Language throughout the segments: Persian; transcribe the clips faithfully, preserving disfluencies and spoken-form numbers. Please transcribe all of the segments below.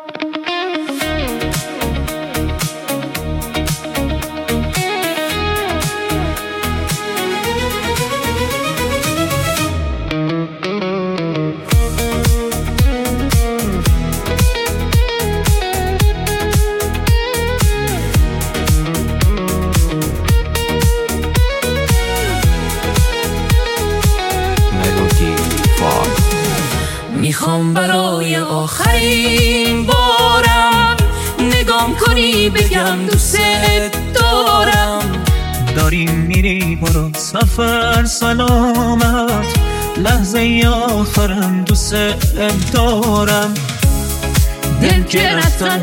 میخوام برای آخرین بارم نگام کنی بگم دوست دارم. داریم میری برو سفر سلامت، لحظه آخرم دوست دارم. دل که رفتن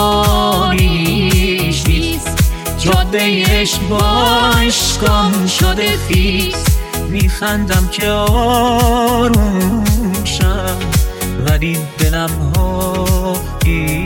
حالیش نیست، جاده عشق با عشقم شده خیس. میخندم که آروم شم ولی دلم ها